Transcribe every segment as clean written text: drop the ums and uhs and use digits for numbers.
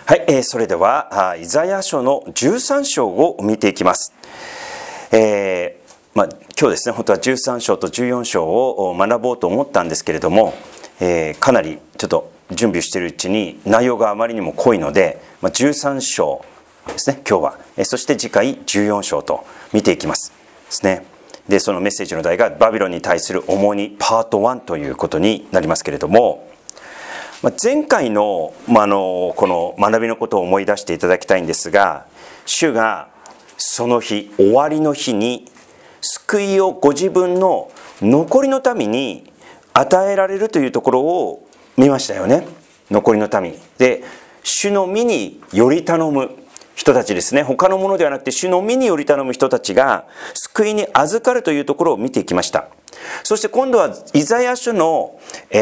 はい、それではイザヤ書の13章を見ていきます。今日ですね、本当は13章と14章を学ぼうと思ったんですけれども、かなりちょっと準備しているうちに内容があまりにも濃いので、13章ですね、今日は、そして次回14章と見ていきますですね。で、そのメッセージの題がバビロンに対する重荷パート1ということになりますけれども、前回の、この学びのことを思い出していただきたいんですが、主がその日、終わりの日に救いをご自分の残りの民に与えられるというところを見ましたよね。残りの民で、主の御により頼む人たちですね。他のものではなくて主の御により頼む人たちが救いに預かるというところを見ていきました。そして今度はイザヤ書の、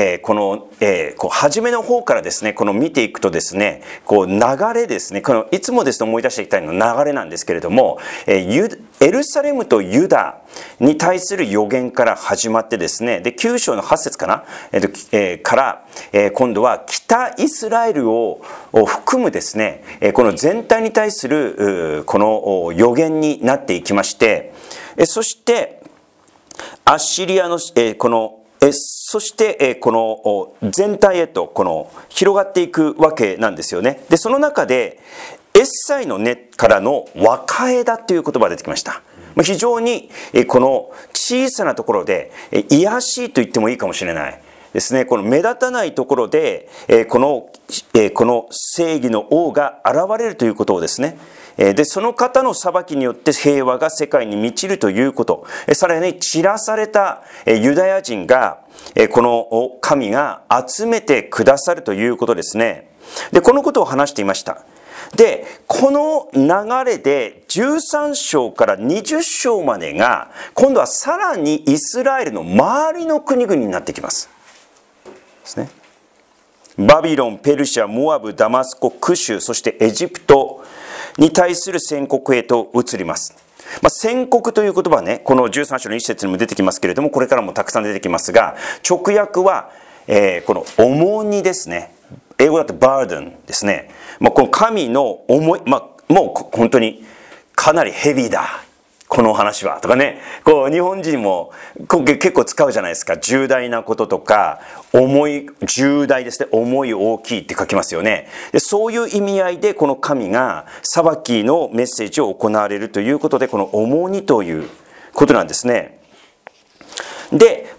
初めの方からですね、この見ていくとですね、流れですね、いつもですね思い出していきたいの流れなんですけれども、エルサレムとユダに対する予言から始まってですね、で9章の8節かな、から、今度は北イスラエルを含むですね、この全体に対するこの予言になっていきまして、そしてアッシリアのそしてこの全体へと広がっていくわけなんですよね。でその中でエッサイの根からの若枝という言葉が出てきました。非常にこの小さなところで卑しいと言ってもいいかもしれないですね。この目立たないところでこの正義の王が現れるということをですね、でその方の裁きによって平和が世界に満ちるということ、さらに散らされたユダヤ人がこの神が集めてくださるということですね。でこのことを話していました。でこの流れで13章から20章までが今度はさらにイスラエルの周りの国々になってきますですね。バビロン、ペルシャ、モアブ、ダマスコ、クシュ、そしてエジプトに対する宣告へと移ります。宣告という言葉はね、この13章の一節にも出てきますけれども、これからもたくさん出てきますが、直訳は、この重荷ですね。英語だとバーデンですね。この神の重い、もう本当にかなりヘビーだ。この話はとかね、日本人も結構使うじゃないですか。重大なこととか、重大ですね、重い大きいって書きますよね。でそういう意味合いでこの神が裁きのメッセージを行われるということで、この重荷ということなんですね。で、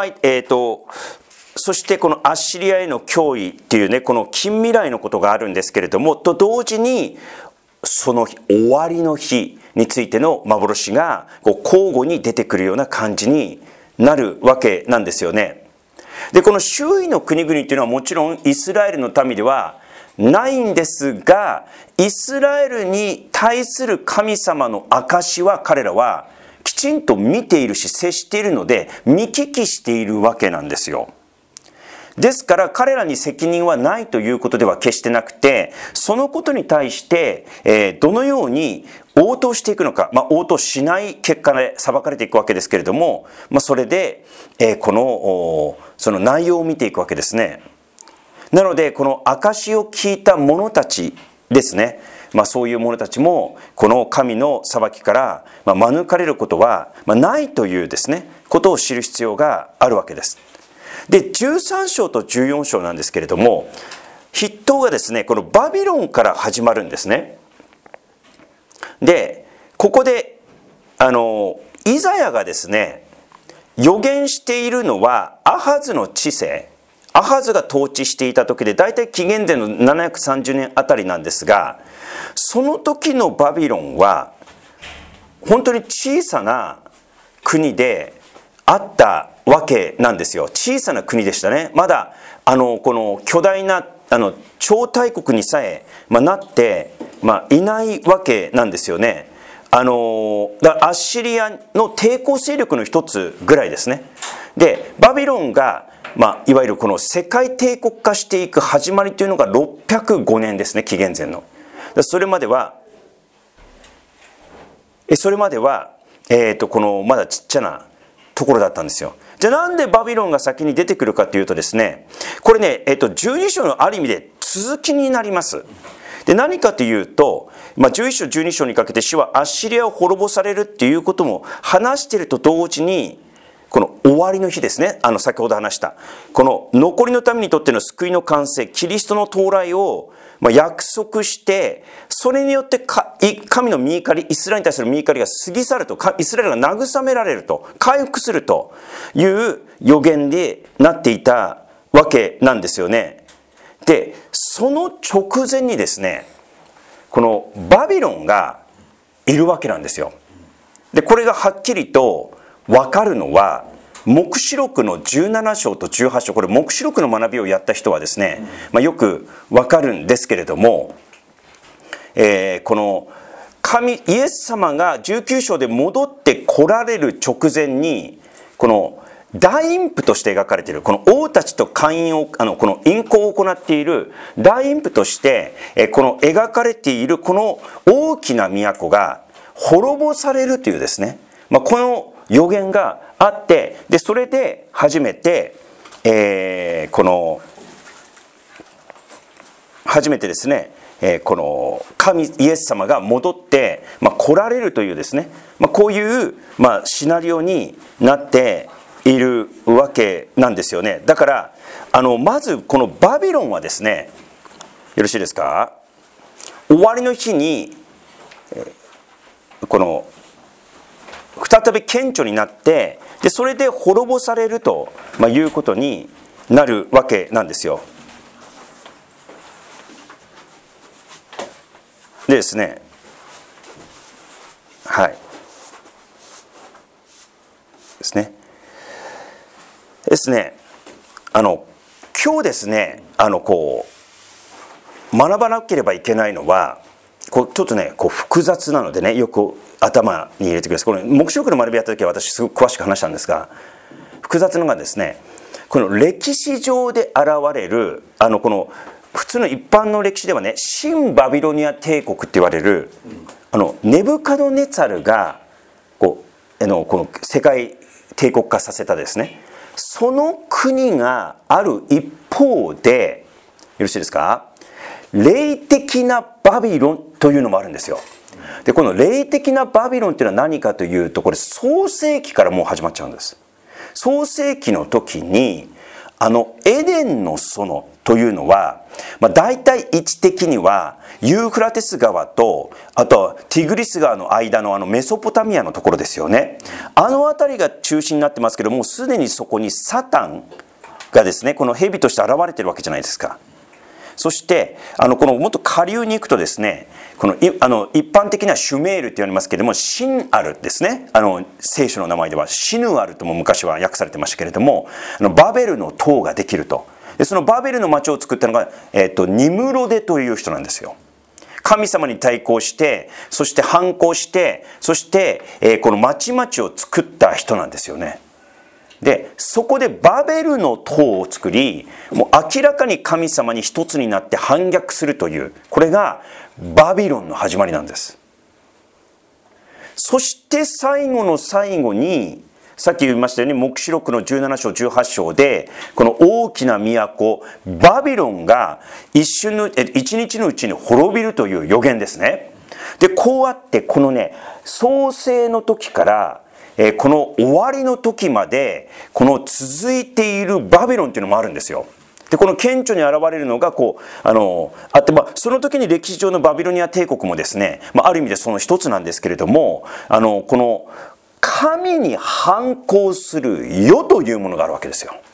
そしてこのアッシリアへの脅威っていうね、この近未来のことがあるんですけれども、と同時にその終わりの日についての幻が交互に出てくるような感じになるわけなんですよね。でこの周囲の国々っていうのはもちろんイスラエルの民ではないんですが、イスラエルに対する神様の証は彼らはきちんと見ているし接しているので見聞きしているわけなんですよ。ですから彼らに責任はないということでは決してなくて、そのことに対してどのように応答していくのか、応答しない結果で裁かれていくわけですけれども、それでその内容を見ていくわけですね。なのでこの証を聞いた者たちですね、そういう者たちもこの神の裁きから免れることはないというですねことを知る必要があるわけです。で13章と14章なんですけれども、筆頭がですねこのバビロンから始まるんですね。でここでイザヤがですね予言しているのはアハズの治世、アハズが統治していた時で、だいたい紀元前の730年あたりなんですが、その時のバビロンは本当に小さな国であったわけなんですよ。小さな国でしたね。まだこの巨大な超大国にさえ、なって、いないわけなんですよね。アッシリアの抵抗勢力の一つぐらいですね。でバビロンが、いわゆるこの世界帝国化していく始まりというのが605年ですね、紀元前の。それまではこのまだちっちゃなところだったんですよ。じゃあなんでバビロンが先に出てくるかというとですね、これね、12章のある意味で続きになります。 で、何かというと、11章12章にかけて主はアッシリアを滅ぼされるっていうことも話していると同時に、この終わりの日ですね、先ほど話したこの残りの民にとっての救いの完成、キリストの到来を約束して、それによって神の御怒り、イスラエルに対する御怒りが過ぎ去ると、イスラエルが慰められると、回復するという予言でなっていたわけなんですよね。で、その直前にですね、このバビロンがいるわけなんですよ。で、これがはっきりと分かるのは、黙示録の17章と18章、これ黙示録の学びをやった人はですね、よく分かるんですけれども、このイエス様が19章で戻って来られる直前に、この大陰譜として描かれている、この王たちとこの淫行を行っている大陰譜として、この描かれているこの大きな都が滅ぼされるというですね、この予言があって、でそれで初めて、初めてですね、このイエス様が戻って、来られるというですね、こういう、シナリオになっているわけなんですよね。だからまずこのバビロンはですね、よろしいですか、終わりの日にこの再び顕著になって、でそれで滅ぼされるということになるわけなんですよ。でですね、はいですねですね、今日ですね、こう学ばなければいけないのは、ちょっとね複雑なのでね、よく頭に入れてください。この黙示録の学びやった時は私すごく詳しく話したんですが、複雑なのがですね、この歴史上で現れるこの普通の一般の歴史ではね、新バビロニア帝国って言われるネブカドネツァルがこの世界帝国化させたですね、その国がある一方で、よろしいですか、霊的なバビロンというのもあるんですよ。でこの霊的なバビロンというのは何かというと、これ創世記からもう始まっちゃうんです。創世記の時にエデンの園というのは、大体位置的にはユーフラテス川とあとティグリス川の間のメソポタミアのところですよね。辺りが中心になってますけども、すでにそこにサタンがですね、この蛇として現れてるわけじゃないですか。そしてこのもっと下流に行くとですね、この一般的にはシュメールって言われますけれども、シンアルですね、聖書の名前ではシヌアルとも昔は訳されてましたけれども、バベルの塔ができると。でそのバベルの町を作ったのが、ニムロデという人なんですよ。神様に対抗して、そして反抗して、そして、この町々を作った人なんですよね。でそこでバベルの塔を作り、もう明らかに神様に一つになって反逆するという、これがバビロンの始まりなんです。そして最後の最後に、さっき言いましたように黙示録の17章18章で、この大きな都バビロンが一日のうちに滅びるという予言ですね。でこうあって、このね創世の時からこの終わりの時までこの続いているバビロンっていうのもあるんですよ。でこの顕著に現れるのがあって、その時に歴史上のバビロニア帝国もですね、ある意味でその一つなんですけれども、この神に反抗する世というものがあるわけですよ。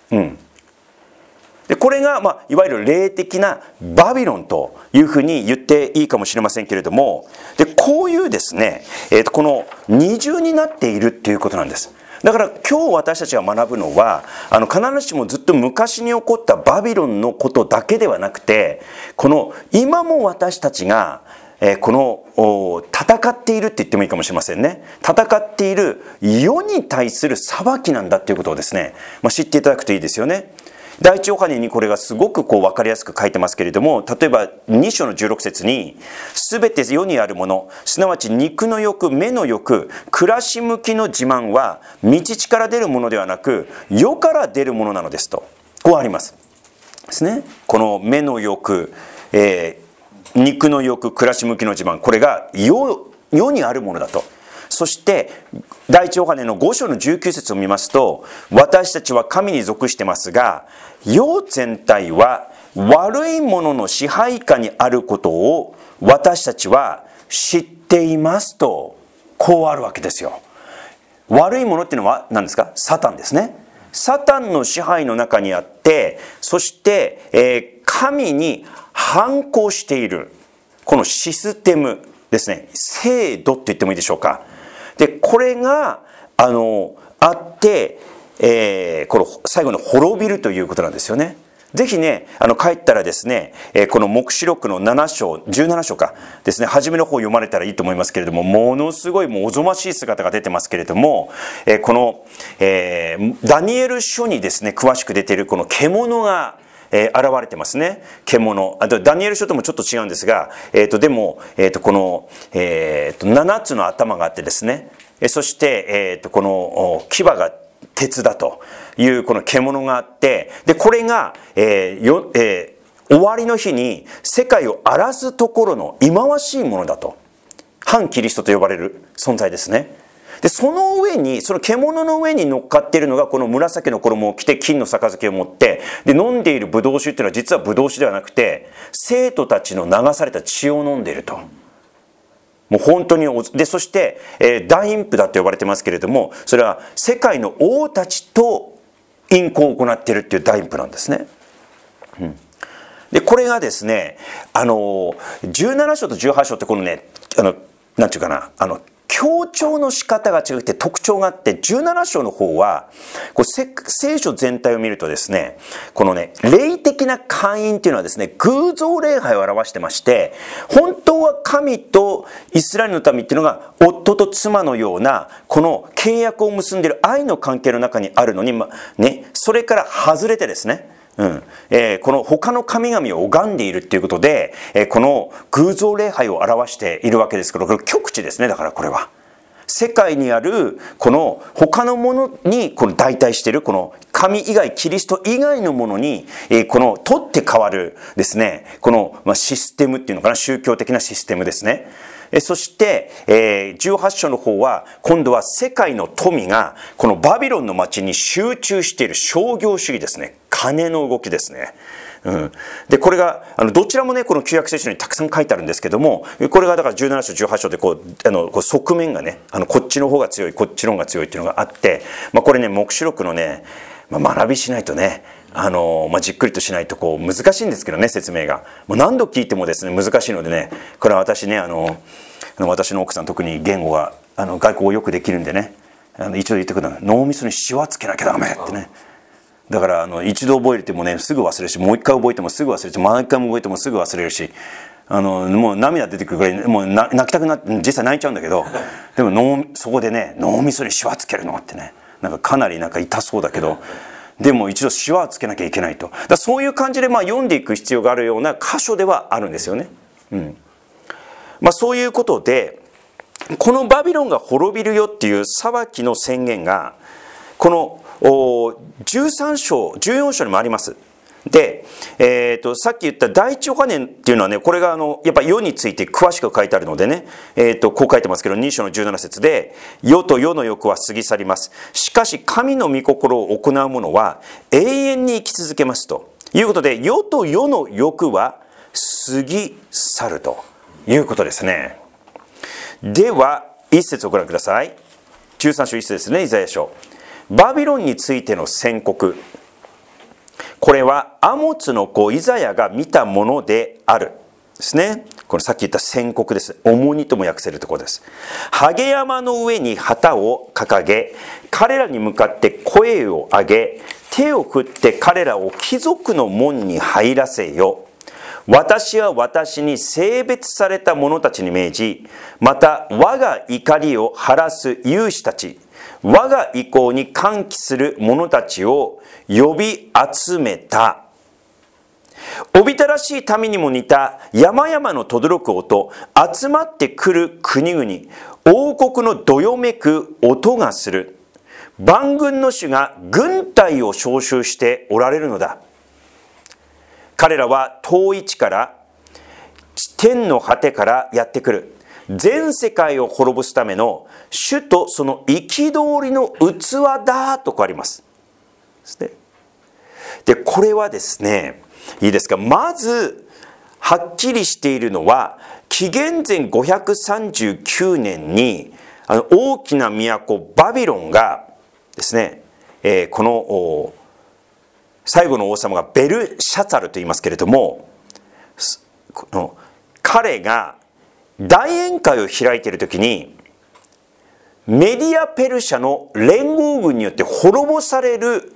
でこれが、いわゆる霊的なバビロンというふうに言っていいかもしれませんけれども、でこういうですね、この二重になっているっていうことなんです。だから今日私たちが学ぶのは、必ずしもずっと昔に起こったバビロンのことだけではなくて、この今も私たちがこの戦っているって言ってもいいかもしれませんね。戦っている世に対する裁きなんだっていうことをですね、知っていただくといいですよね。第一ヨハネにこれがすごく分かりやすく書いてますけれども、例えば2章の16節に、すべて世にあるもの、すなわち肉の欲、目の欲、暮らし向きの自慢は道地から出るものではなく世から出るものなのですと、こうありますですね。この目の欲、 肉の欲、暮らし向きの自慢、これが世にあるものだと。そして第一ヨハネの5章の19節を見ますと、私たちは神に属してますが、世全体は悪いものの支配下にあることを私たちは知っていますと、こうあるわけですよ。悪いものっていうのは何ですか？サタンですね。サタンの支配の中にあって、そして、神に反抗しているこのシステムですね、制度って言ってもいいでしょうか。でこれがあって、この最後の滅びるということなんですよね。ぜひね、帰ったらですね、この黙示録の7章、17章かですね、初めの方読まれたらいいと思いますけれども、ものすごいもうおぞましい姿が出てますけれども、この、ダニエル書にですね、詳しく出ているこの獣が、現れてますね。獣。あとダニエル書ともちょっと違うんですが、でも、この、7つの頭があってですね、そして、この牙が鉄だというこの獣があって、でこれが、終わりの日に世界を荒らすところの忌まわしいものだと、反キリストと呼ばれる存在ですね。でその上に、その獣の上に乗っかっているのがこの紫の衣を着て金の杯を持って、で飲んでいるブドウ酒っていうのは実はブドウ酒ではなくて、生徒たちの流された血を飲んでいると。もう本当にで、そして、大淫婦だと呼ばれてますけれども、それは世界の王たちと淫行を行っているっていう大淫婦なんですね。でこれがですね、17章と18章ってこのね、なんていうかな、強調の仕方が違くて特徴があって、17章の方はこう聖書全体を見るとですね、このね、霊的な姦淫っていうのはですね、偶像礼拝を表してまして、本当は神とイスラエルの民っていうのが夫と妻のようなこの契約を結んでいる愛の関係の中にあるのに、それから外れてですね、この他の神々を拝んでいるっていうことで、この偶像礼拝を表しているわけですけど、これ極地ですね。だからこれは世界にあるこの他のものにこの代替しているこの神以外、キリスト以外のものにこの取って変わるですね、このシステムっていうのかな、宗教的なシステムですね。そして18章の方は今度は世界の富がこのバビロンの町に集中している商業主義ですね。金の動きですね。でこれがどちらもね、この旧約聖書にたくさん書いてあるんですけども、これがだから17章18章でこう側面がね、こっちの方が強い、こっちの方が強いっていうのがあって、これね、黙示録のね、学びしないとね、じっくりとしないとこう難しいんですけどね、説明がもう何度聞いてもですね難しいのでね、これは私ね、私の奥さん特に言語が外国語よくできるんでね、一度言ってくるのは脳みそにシワつけなきゃダメってね。だから一度覚えてもねすぐ忘れるし、もう一回覚えてもすぐ忘れるし、毎回も覚えてもすぐ忘れるし、もう涙出てくるぐらい、もう泣きたくなって実際泣いちゃうんだけど、でもそこでね、脳みそにシワつけるのってね、なんかかなりなんか痛そうだけど、でも一度シワをつけなきゃいけないと。だそういう感じで読んでいく必要があるような箇所ではあるんですよね。そういうことで、このバビロンが滅びるよっていう裁きの宣言がこの13章14章にもあります。で、さっき言った第一ヨハネっていうのはね、これがやっぱ世について詳しく書いてあるのでね、こう書いてますけど、2章の17節で、世と世の欲は過ぎ去ります。しかし神の御心を行う者は永遠に生き続けますということで、世と世の欲は過ぎ去るということですね。では一節をご覧ください。13章1節ですね、イザヤ書。バビロンについての宣告、これはアモツの子イザヤが見たものであるですね。これさっき言った宣告です。重荷とも訳せるところです。ハゲ山の上に旗を掲げ、彼らに向かって声を上げ、手を振って彼らを貴族の門に入らせよ。私は私に性別された者たちに命じ、また我が怒りを晴らす勇士たち、我が意向に歓喜する者たちを呼び集めた。おびただしい民にも似た山々の轟く音、集まってくる国々、王国のどよめく音がする。万軍の主が軍隊を召集しておられるのだ。彼らは遠い地から天の果てからやってくる。全世界を滅ぼすための主とその憤りの器だとこうあります。で、これはですね、いいですか、まずはっきりしているのは、紀元前539年に大きな都バビロンがですね、この最後の王様がベルシャツァルと言いますけれども、彼が大宴会を開いているときに、メディアペルシャの連合軍によって滅ぼされる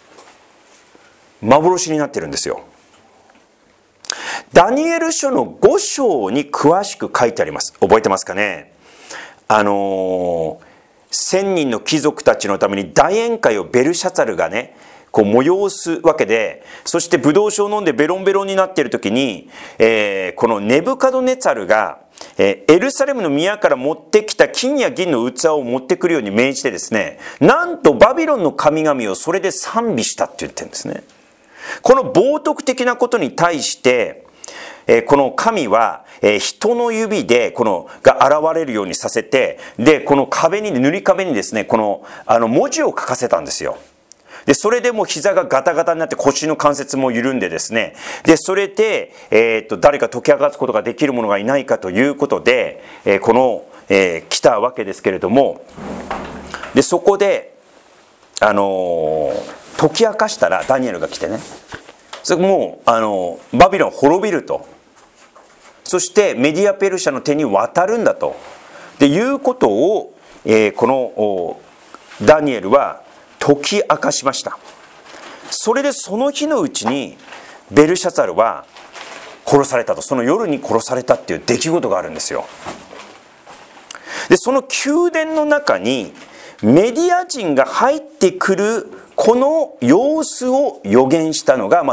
幻になっているんですよ。ダニエル書の5章に詳しく書いてあります。覚えてますかね。1000人の貴族たちのために大宴会をベルシャツァルがね、こう催すわけで、そしてブドウ酒を飲んでベロンベロンになっている時に、このネブカドネツァルがエルサレムの宮から持ってきた金や銀の器を持ってくるように命じてですね、なんとバビロンの神々をそれで賛美したって言ってるんですね。この冒涜的なことに対してこの神は人の指でが現れるようにさせて、でこの塗り壁にですね、この文字を書かせたんですよ。でそれでもう膝がガタガタになって腰の関節も緩んでですね、でそれで、誰か解き明かすことができる者がいないかということで、来たわけですけれども、でそこで解き明かしたら、ダニエルが来てね、それもうバビロン滅びると、そしてメディアペルシャの手に渡るんだということを、このダニエルは解き明かしました。それでその日のうちにベルシャツァルは殺されたと、その夜に殺されたっていう出来事があるんですよ。でその宮殿の中にメディア人が入ってくるこの様子を予言したのが、こ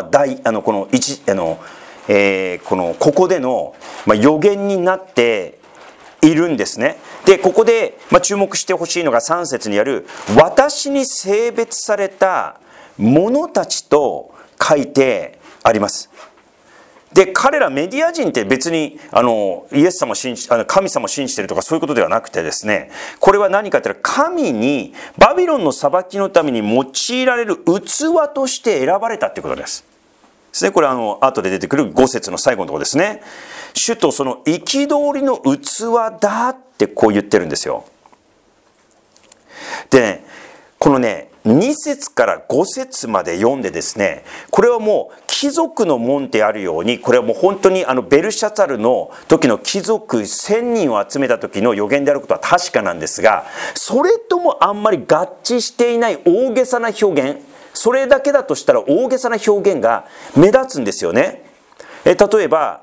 こでの予言になっているんですね。でここで注目してほしいのが3節にある私に性別された者たちと書いてあります。で彼らメディア人って別にイエス様を神様を信じているとかそういうことではなくてですね、これは何かというと、神にバビロンの裁きのために用いられる器として選ばれたということです。これ後で出てくる5節の最後のところですね。主とその憤りの器だってこう言ってるんですよ。でね、このね2節から5節まで読んでですね、これはもう貴族の門であるように、これはもう本当にベルシャツァルの時の貴族1000人を集めた時の予言であることは確かなんですが、それともあんまり合致していない大げさな表現、それだけだとしたら大げさな表現が目立つんですよね。例えば、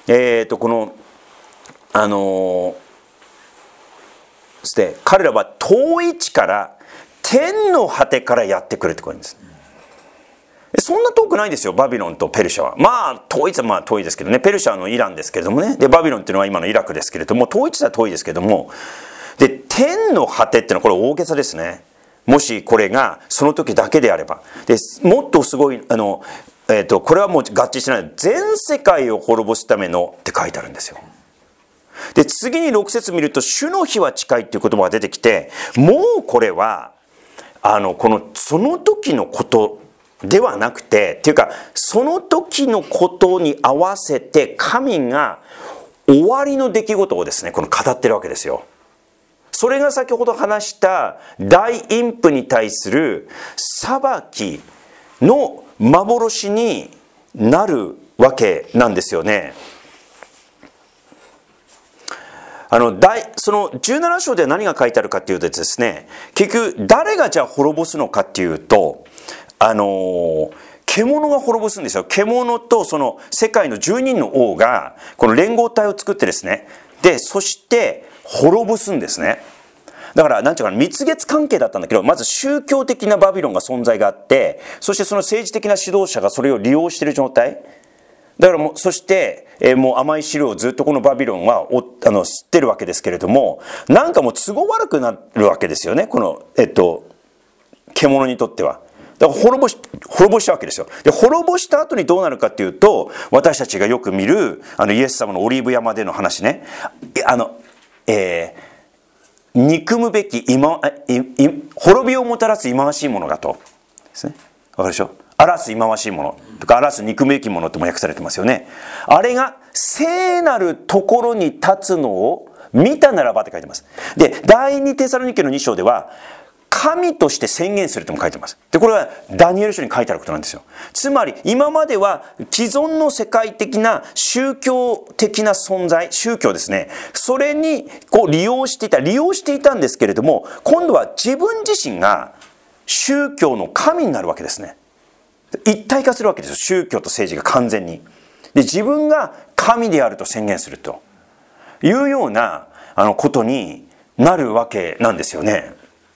彼らは遠い地から天の果てからやってくるってことです。そんな遠くないですよ、バビロンとペルシャは。遠いですけどね。ペルシャはイランですけれどもね。でバビロンっていうのは今のイラクですけれども、遠い地は遠いですけれども、で天の果てっていうのはこれ大げさですね。もしこれがその時だけであれば。でもっとすごいこれはもう合致してない、全世界を滅ぼすためのって書いてあるんですよ。で次に6節見ると、主の日は近いっていう言葉が出てきて、もうこれはその時のことではなくて、っていうかその時のことに合わせて神が終わりの出来事をですね、語ってるわけですよ。それが先ほど話した大陰譜に対する裁きの幻になるわけなんですよね。その17章では何が書いてあるかというとですね、結局誰がじゃあ滅ぼすのかっていうと、獣が滅ぼすんですよ。獣とその世界の10人の王がこの連合体を作ってですね、でそして滅ぼすんですね。だからなんていうか蜜月関係だったんだけど、まず宗教的なバビロンが存在があって、そしてその政治的な指導者がそれを利用している状態だからそしてもう甘い汁をずっとこのバビロンは吸ってるわけですけれども、なんかもう都合悪くなるわけですよね、この獣にとっては。 だから滅ぼしたわけですよ。で、滅ぼした後にどうなるかっていうと、私たちがよく見るイエス様のオリーブ山での話ね、憎むべき滅びをもたらす忌まわしいものがとですね。わかるでしょ。荒らす忌まわしいものとか荒らす憎むべきものとも訳されてますよね。あれが聖なるところに立つのを見たならばって書いてます。で、第2テサロニケの2章では神として宣言するとも書いてます。で、これはダニエル書に書いてあることなんですよ。つまり今までは既存の世界的な宗教的な存在、宗教ですね、それに利用していたんですけれども、今度は自分自身が宗教の神になるわけですね。一体化するわけですよ、宗教と政治が完全に。で、自分が神であると宣言するというようなことになるわけなんですよね。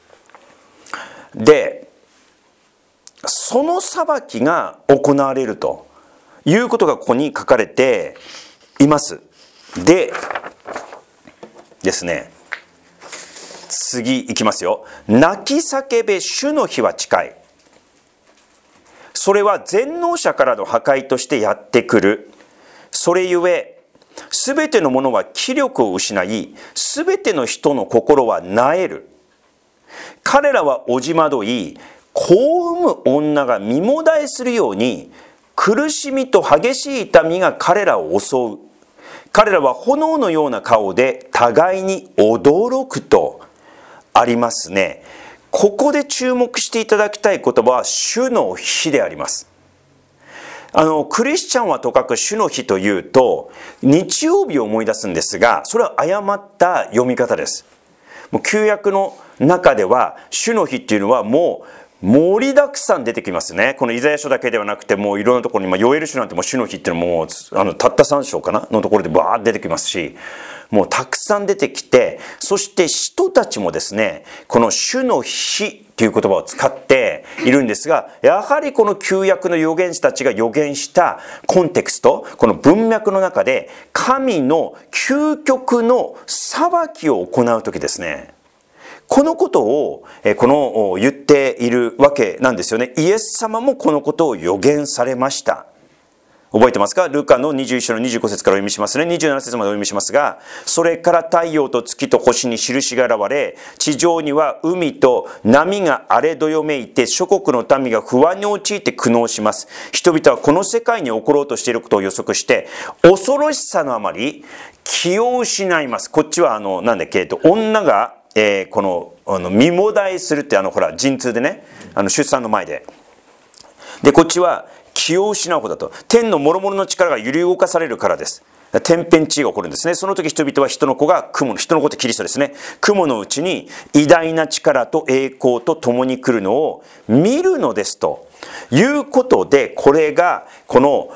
で、その裁きが行われるということがここに書かれています。でですね、次いきますよ。泣き叫べ、主の日は近い。それは全能者からの破壊としてやってくる。それゆえ、すべてのものは気力を失い、すべての人の心は萎える。彼らはおじまどい、子を産む女が身もだえするように、苦しみと激しい痛みが彼らを襲う。彼らは炎のような顔で互いに驚くとありますね。ここで注目していただきたい言葉は主の日であります。クリスチャンはとかく主の日というと日曜日を思い出すんですが、それは誤った読み方です。もう旧約の中では主の日っていうのはもう盛りだくさん出てきますね。このイザヤ書だけではなくて、もういろんなところに、ヨエル書なんてもう主の日っていうのもたった3章かなのところでバーッ出てきますし、もうたくさん出てきて、そして人たちもですね、この主の日という言葉を使っているんですが、やはりこの旧約の預言者たちが預言したコンテクスト、この文脈の中で神の究極の裁きを行うときですね、このことを言っているわけなんですよね。イエス様もこのことを預言されました。覚えてますか？ルカの21章の25節からお読みしますね。27節までお読みしますが、それから太陽と月と星に印が現れ、地上には海と波が荒れどよめいて、諸国の民が不安に陥って苦悩します。人々はこの世界に起ころうとしていることを予測して、恐ろしさのあまり気を失います。こっちは女が身もだえするって陣痛でね、出産の前で。で、こっちは気を失うことだと。天の諸々の力が揺り動かされるからです。天変地異が起こるんですね。その時人々は人の子ってキリストですね。雲のうちに偉大な力と栄光と共に来るのを見るのですということで、これがこの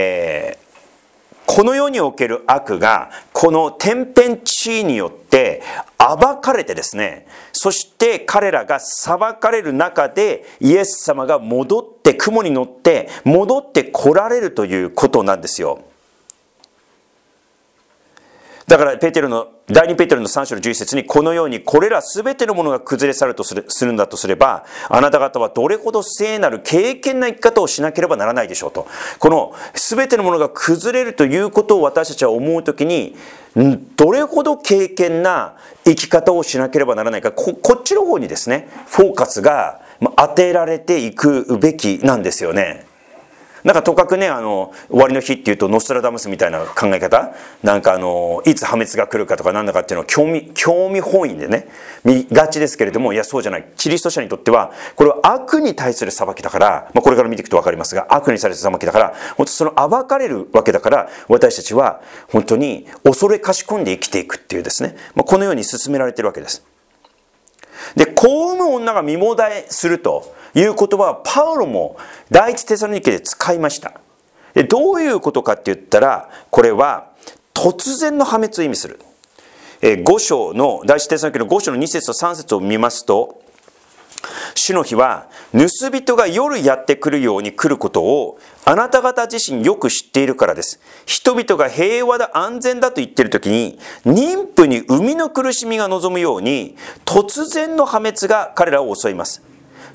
世における悪がこの天変地異によって暴かれてですね、そして彼らが裁かれる中でイエス様が戻って雲に乗って戻って来られるということなんですよ。だから第2ペテロの3章の11節に、このようにこれらすべてのものが崩れ去るとするんだとすれば、あなた方はどれほど聖なる敬虔な生き方をしなければならないでしょうと。このすべてのものが崩れるということを私たちは思うときに、どれほど敬虔な生き方をしなければならないか、こっちの方にですね、フォーカスが当てられていくべきなんですよね。とかくね、終わりの日っていうとノストラダムスみたいな考え方、いつ破滅が来るかとかなんだかっていうのを興味本位でね見がちですけれども、いやそうじゃない。キリスト者にとってはこれは悪に対する裁きだから、これから見ていくと分かりますが、悪に対する裁きだから、本当その暴かれるわけだから、私たちは本当に恐れかしこんで生きていくっていうですね、このように進められているわけです。で、子を産む女が身もだえするという言葉はパウロも第一テサロニケで使いました。で、どういうことかって言ったら、これは突然の破滅を意味する。5章の第一テサロニケの5章の2節と3節を見ますと、主の日は盗人が夜やってくるように来ることをあなた方自身よく知っているからです。人々が平和だ安全だと言っているときに、妊婦に産みの苦しみが望むように突然の破滅が彼らを襲います。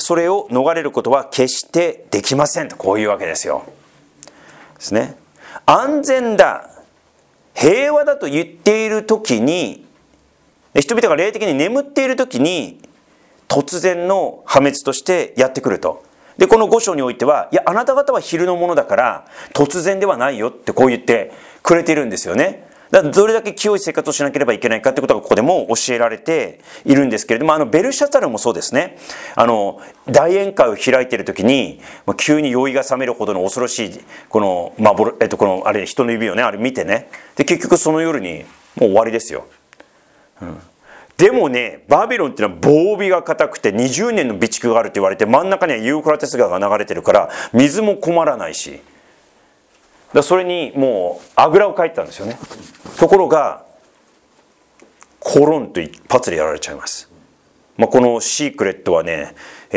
それを逃れることは決してできませんと、こういうわけですよ。ですね。安全だ、平和だと言っている時に、人々が霊的に眠っている時に突然の破滅としてやってくると。でこの5章においては、いやあなた方は昼のものだから突然ではないよってこう言ってくれているんですよね。だからどれだけ清い生活をしなければいけないかってことがここでも教えられているんですけれども、ベルシャツァルもそうですね。大宴会を開いている時に急に酔いが覚めるほどの恐ろしいこのあれ人の指をね、あれ見てね、で結局その夜にもう終わりですよ。でもね、バビロンっていうのは防備が固くて20年の備蓄があると言われて、真ん中にはユーフラテス川が流れてるから水も困らないし、それにもうあぐらをかいてたんですよね。ところがコロンと一発でやられちゃいます。このシークレットはね、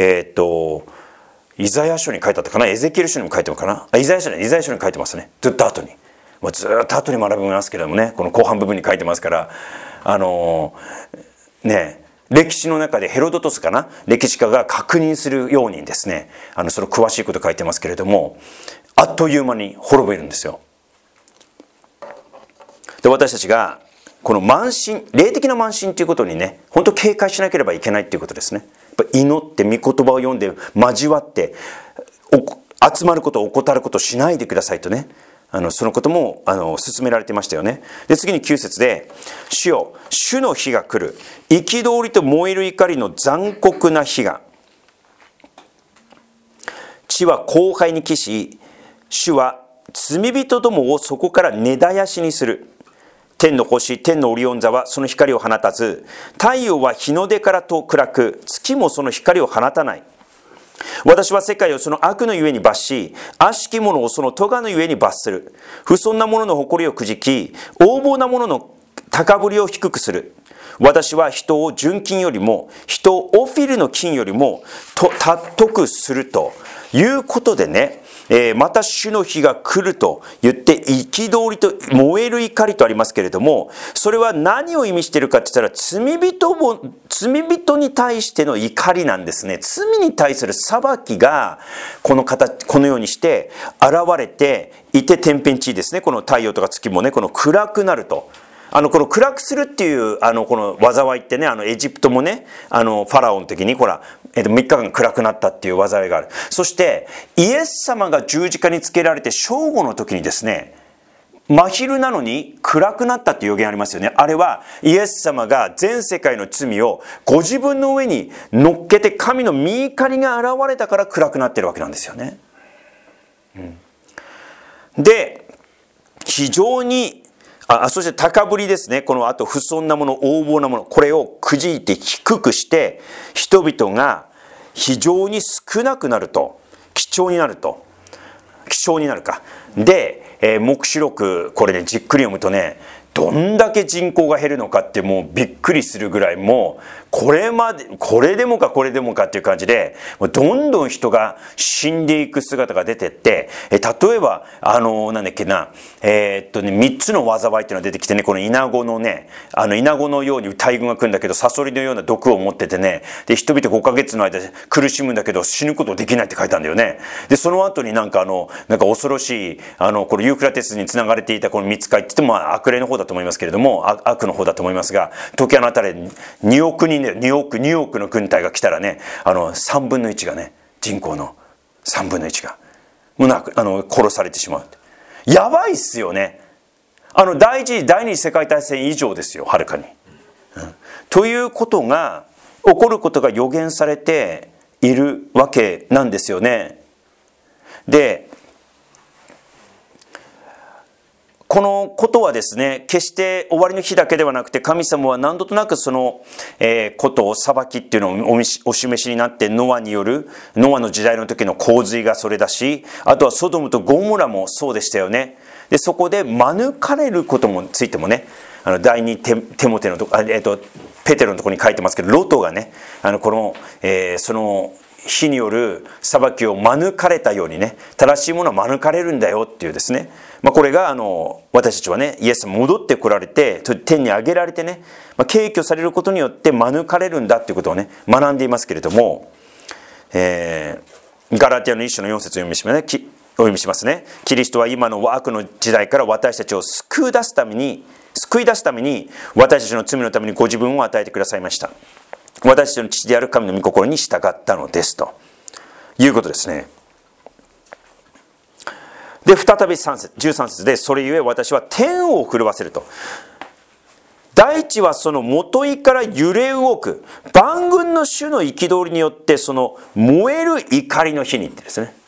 イザヤ書に書いてあったかな、エゼキエル書にも書いてあるかな、イザヤ書に書いてますね。ずっと後に学びますけれどもね、この後半部分に書いてますから、歴史の中でヘロドトスかな、歴史家が確認するようにですね、その詳しいこと書いてますけれども、あっという間に滅びるんですよ。で私たちがこの慢心、霊的な慢心ということにね、本当警戒しなければいけないということですね。やっぱ祈って御言葉を読んで交わって集まることを怠ることをしないでくださいとね、そのことも進められてましたよね。で次に9節で、主よ、主の日が来る、憤りと燃える怒りの残酷な日が、地は荒廃に帰し、主は罪人どもをそこから根絶やしにする。天の星、天のオリオン座はその光を放たず、太陽は日の出からと暗く、月もその光を放たない。私は世界をその悪のゆえに罰し、悪しき者をその咎のゆえに罰する。不遜な者の誇りをくじき、横暴な者の高ぶりを低くする。私は人を純金よりも、人をオフィルの金よりも尊くするということでね、また主の日が来ると言って、憤りと燃える怒りとありますけれども、それは何を意味しているかって言ったら、罪人に対しての怒りなんですね。罪に対する裁きがこのようにして現れていて、天変地異ですね。この太陽とか月もね、この暗くなると。この暗くするっていうこの災いってね、エジプトもね、ファラオの時に3日間暗くなったっていう災いがある。そしてイエス様が十字架につけられて正午の時にですね、真昼なのに暗くなったっていう予言ありますよね。あれはイエス様が全世界の罪をご自分の上に乗っけて、神の御怒りが現れたから暗くなってるわけなんですよね。で非常にそして高ぶりですね。このあと不遜なもの、横暴なもの、これをくじいて低くして、人々が非常に少なくなると、貴重になるか。で、黙示録これねじっくり読むとね、どんだけ人口が減るのかってもうびっくりするぐらい、もうこれでもかっていう感じで、どんどん人が死んでいく姿が出てって、例えばなんだっけな、3つの災いっていうのが出てきてね、このイナゴのね、イナゴのように大群が来るんだけど、サソリのような毒を持っててね、で人々5ヶ月の間苦しむんだけど死ぬことできないって書いたんだよね。でその後になんか恐ろしいこれユーフラテスにつながれていたこの見つかいって言っても悪霊の方だと思いますけれども、悪の方だと思いますが、時のあたり2億人で2億の軍隊が来たらね、3分の1がね、人口の3分の1がもう殺されてしまう。やばいっすよね。第一次第二次世界大戦以上ですよ、はるかに、ということが起こることが予言されているわけなんですよね。でこのことはですね、決して終わりの日だけではなくて、神様は何度となくそのことを裁きっていうのをお示しになって、ノアの時代の時の洪水がそれだし、あとはソドムとゴモラもそうでしたよね。でそこで免れることについてもね、第二テモテのペテロのところに書いてますけど、ロトがね、その火による裁きを免れたようにね、正しいものは免れるんだよっていうですね、これが私たちはね、イエス戻ってこられて天に上げられてね、敬虚されることによって免れるんだっていうことをね学んでいますけれども、 ガラティアの1章の4節をお読みしますね。キリストは今の悪の時代から私たちを救い出すために私たちの罪のためにご自分を与えてくださいました。私たちの父である神の御心に従ったのですということですね。で、再び13節で、それゆえ私は天を震わせると。大地はその元いから揺れ動く万軍の主の憤りによって、その燃える怒りの火にってですね。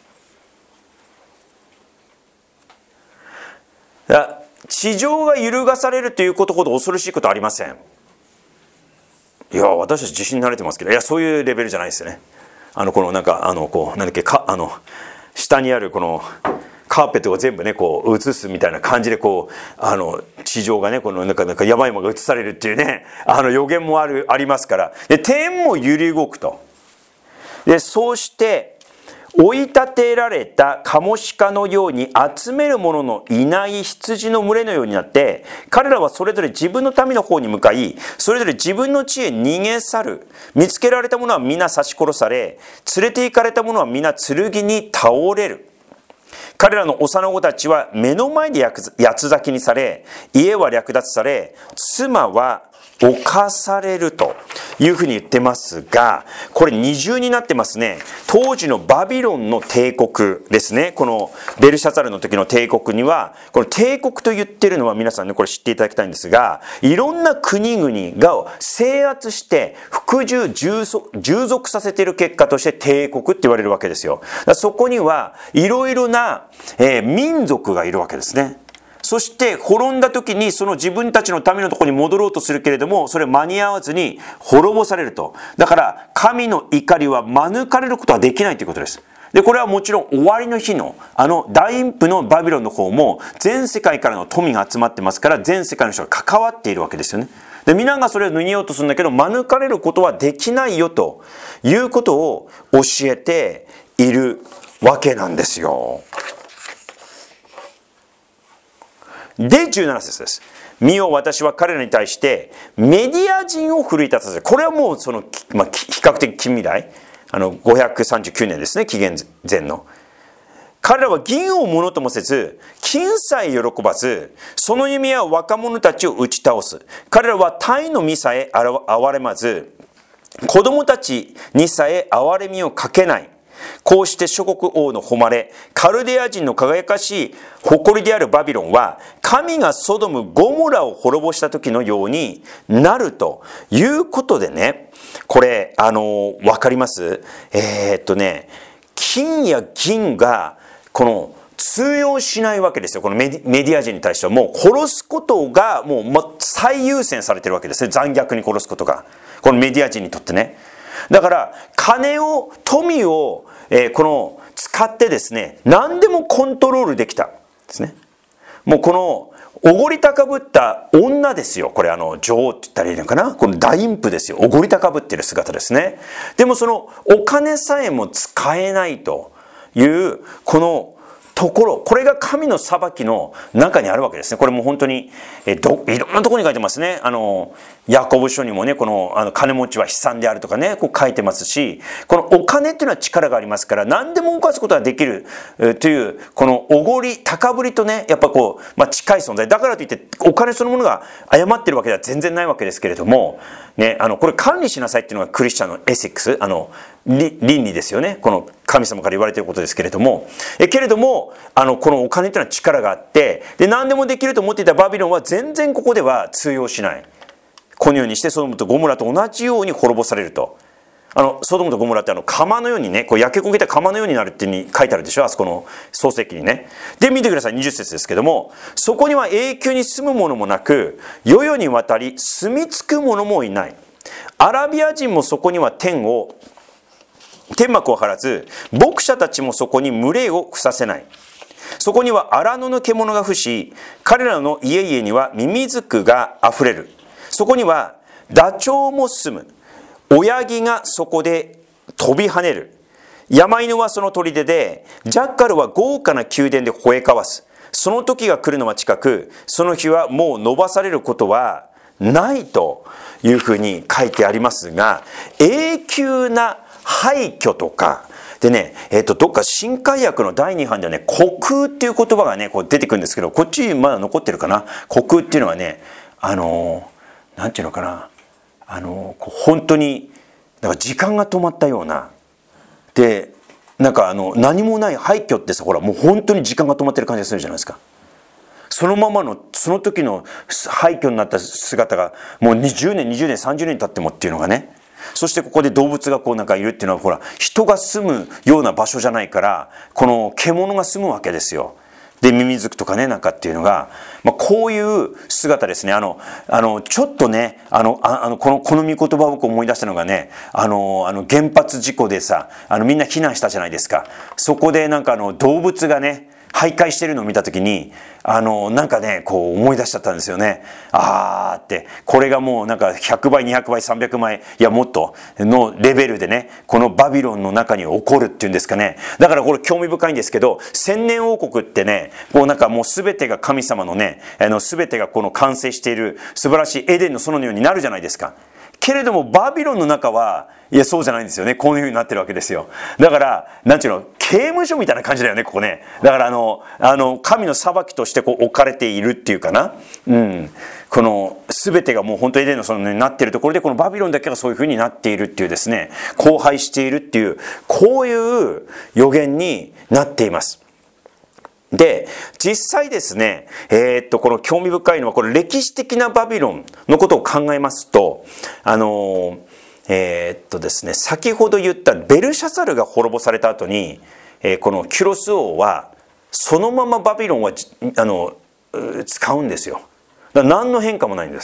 地上が揺るがされるということほど恐ろしいことはありません。いや、私たち自信慣れてますけど、いや、そういうレベルじゃないですよね。このなんかこうなんだっけ下にあるこのカーペットが全部ねこう映すみたいな感じでこう地上がねこのなんかやばいものが映されるっていうね予言もありますから。で、天も揺り動くと。で、そうして追い立てられたカモシカのように集める者のいない羊の群れのようになって、彼らはそれぞれ自分の民の方に向かい、それぞれ自分の地へ逃げ去る。見つけられた者は皆刺し殺され、連れて行かれた者は皆剣に倒れる。彼らの幼子たちは目の前で八つ裂きにされ、家は略奪され、妻は侵されるというふうに言ってますが、これ二重になってますね。当時のバビロンの帝国ですね。このベルシャザルの時の帝国には、この帝国と言ってるのは皆さんねこれ知っていただきたいんですが、いろんな国々が制圧して従属させている結果として帝国って言われるわけですよ。そこにはいろいろな、民族がいるわけですね。そして滅んだ時にその自分たちの民のところに戻ろうとするけれども、それ間に合わずに滅ぼされると。だから神の怒りは免れることはできないということです。で、これはもちろん終わりの日の大陰譜のバビロンの方も全世界からの富が集まってますから、全世界の人が関わっているわけですよね。で、皆がそれを脱ぎようとするんだけど、免れることはできないよということを教えているわけなんですよ。で、17節です。見よ、私は彼らに対してメディア人を奮い立たせる。これはもう比較的近未来、539年ですね、紀元前の。彼らは銀をものともせず、金さえ喜ばず、その弓は若者たちを打ち倒す。彼らは鯛の実さえ憐れまず、子供たちにさえ憐れみをかけない。こうして諸国王の誉れ、カルデア人の輝かしい誇りであるバビロンは、神がソドム・ゴモラを滅ぼした時のようになるということでね、これ、わかります？金や銀が、通用しないわけですよ。このメディア人に対してはもう殺すことがもう最優先されてるわけですね。残虐に殺すことが。このメディア人にとってね。だから富を使ってですね、何でもコントロールできたですね。もうこのおごり高ぶった女ですよ。これ女王って言ったらいいのかな。この大陰譜ですよ。おごり高ぶってる姿ですね。でもそのお金さえも使えないというこのところ、これが神の裁きの中にあるわけですね。これも本当にいろんなところに書いてますね。ヤコブ書にもね、金持ちは悲惨であるとかね、こう書いてますし、このお金っていうのは力がありますから、何でも動かすことができるという、このおごり、高ぶりとね、やっぱ近い存在。だからといって、お金そのものが誤ってるわけでは全然ないわけですけれども、ね、これ管理しなさいっていうのがクリスチャンのエシックス、倫理ですよね。この神様から言われていることですけれども、このお金というのは力があって、で、何でもできると思っていたバビロンは全然ここでは通用しない。このようにしてソドムとゴモラと同じように滅ぼされると。ソドムとゴモラって釜のようにね、こう焼け焦げた釜のようになるって書いてあるでしょ、あそこの創世記にね。で、見てください、20節ですけども、そこには永久に住む者もなく、世々にわたり住み着く者もいない。アラビア人もそこには天幕を張らず、牧者たちもそこに群れを伏させない。そこには荒野の獣が伏し、彼らの家々にはミミズクがあふれる。そこにはダチョウも住む。親木がそこで飛び跳ねる。山犬はその砦で、ジャッカルは豪華な宮殿で吠え交わす。その時が来るのは近く、その日はもう伸ばされることはないというふうに書いてありますが、永久な廃墟とか、でね、どっか新海訳の第2版ではね、虚空っていう言葉がね、こう出てくるんですけど、こっちまだ残ってるかな。虚空っていうのはね、なんていうのかな、本当に、なんか時間が止まったような、で、なんか何もない廃墟ってさ、ほら、もう本当に時間が止まってる感じがするじゃないですか。そのままの、その時の廃墟になった姿が、もう20年、20年、30年経ってもっていうのがね、そしてここで動物がこうなんかいるっていうのは、ほら、人が住むような場所じゃないから、この獣が住むわけですよ。で、ミミズクとかね、なんかっていうのが、こういう姿ですね。ちょっとね、この御言葉を僕思い出したのがね、原発事故でさ、みんな避難したじゃないですか。そこでなんか動物がね、徘徊してるのを見たときに、なんかね、こう思い出しちゃったんですよね。あーって、これがもうなんか100倍、200倍、300倍、いやもっとのレベルでね、このバビロンの中に起こるっていうんですかね。だからこれ興味深いんですけど、千年王国ってね、こうなんかもう全てが神様のね、全てがこの完成している素晴らしいエデンの園のようになるじゃないですか。けれどもバビロンの中はいやそうじゃないんですよね。こういう風になってるわけですよ。だからなんていうの、刑務所みたいな感じだよね、ここね。だから神の裁きとしてこう置かれているっていうかな、この全てがもう本当にエデンの園のようになっているところで、このバビロンだけがそういう風になっているっていうですね、荒廃しているっていう、こういう予言になっています。で、実際ですね、この興味深いのは、これ歴史的なバビロンのことを考えますと、ですね、先ほど言ったベルシャザルが滅ぼされた後に、このキュロス王は、そのままバビロンは使うんですよ。だから何の変化もないんです。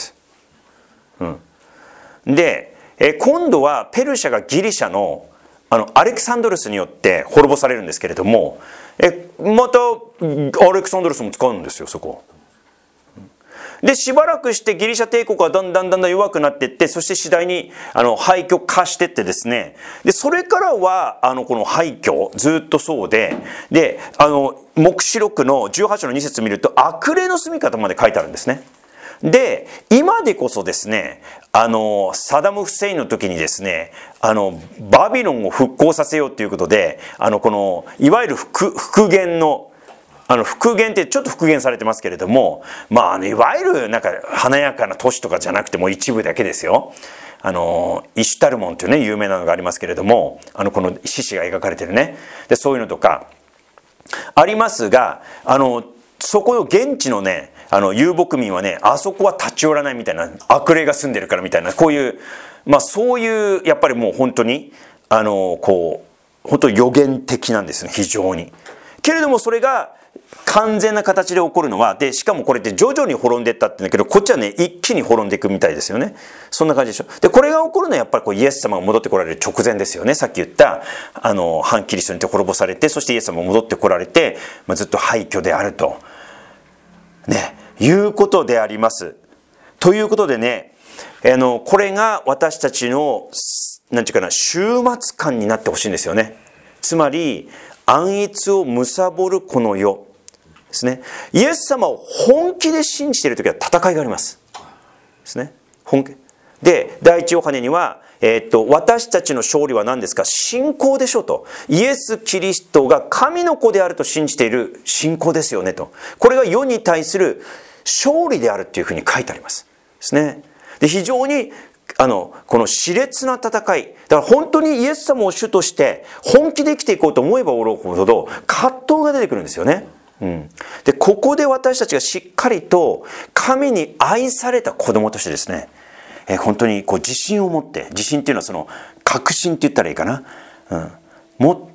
で、今度はペルシャがギリシャのアレクサンドロスによって滅ぼされるんですけれども、またアレクサンドロスも使うんですよ、そこで。しばらくしてギリシャ帝国はだんだん弱くなっていって、そして次第に廃墟化していってですね、でそれからはこの廃墟ずっとそうで、黙示録の18の2節見ると悪霊の住み方まで書いてあるんですね。で、今でこそですね、サダム・フセインの時にですね、バビロンを復興させようということで、このいわゆる復元の復元ってちょっと復元されてますけれども、いわゆるなんか華やかな都市とかじゃなくても一部だけですよ。イシュタルモンというね、有名なのがありますけれども、この獅子が描かれてるね。で、そういうのとかありますが、そこの現地のね、遊牧民はね、あそこは立ち寄らないみたいな、悪霊が住んでるからみたいな、こういう、そういう、やっぱりもう本当に、本当予言的なんですね、非常に。けれどもそれが完全な形で起こるのは、で、しかもこれって徐々に滅んでいったって言うんだけど、こっちはね、一気に滅んでいくみたいですよね。そんな感じでしょ。で、これが起こるのはやっぱりイエス様が戻ってこられる直前ですよね。さっき言った、反キリストによって滅ぼされて、そしてイエス様が戻ってこられて、ずっと廃墟であると。ね、いうことであります。ということでね、これが私たちの、なんていうかな、終末感になってほしいんですよね。つまり、安逸を貪るこの世ですね。イエス様を本気で信じているときは戦いがあります。ですね。本気。で、第一ヨハネには、私たちの勝利は何ですか？信仰でしょと。イエス・キリストが神の子であると信じている信仰ですよねと。これが世に対する勝利であるっていうふうに書いてあります。ですね。で、非常にこの熾烈な戦い。だから本当にイエス様を主として本気で生きていこうと思えば思うほど葛藤が出てくるんですよね。で、ここで私たちがしっかりと神に愛された子供としてですね、本当にこう自信を持って、自信っていうのはその確信って言ったらいいかな、持って、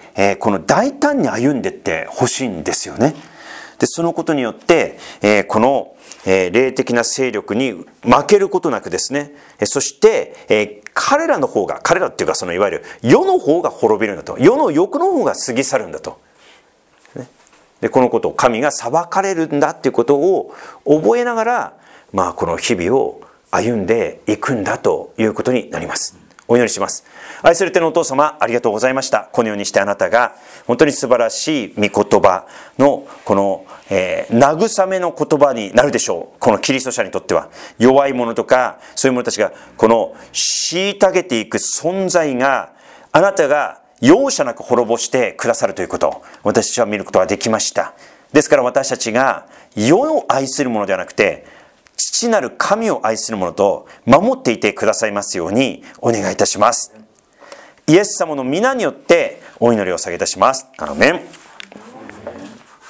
この大胆に歩んでいってほしいんですよね。で、そのことによって、この、霊的な勢力に負けることなくですね、そして、彼らっていうかそのいわゆる世の方が滅びるんだと、世の欲の方が過ぎ去るんだと。で、このことを神が裁かれるんだっていうことを覚えながら、この日々を歩んでいくんだということになります。お祈りします。愛する天のお父様、ありがとうございました。このようにしてあなたが本当に素晴らしい御言葉のこの、慰めの言葉になるでしょう。このキリスト者にとっては弱い者とかそういう者たちがこの虐げていく存在があなたが容赦なく滅ぼしてくださるということを私たちは見ることができました。ですから私たちが世を愛するものではなくて、父なる神を愛するものと守っていてくださいますようにお願いいたします。イエス様の皆によってお祈りを下げいたします。アーメン。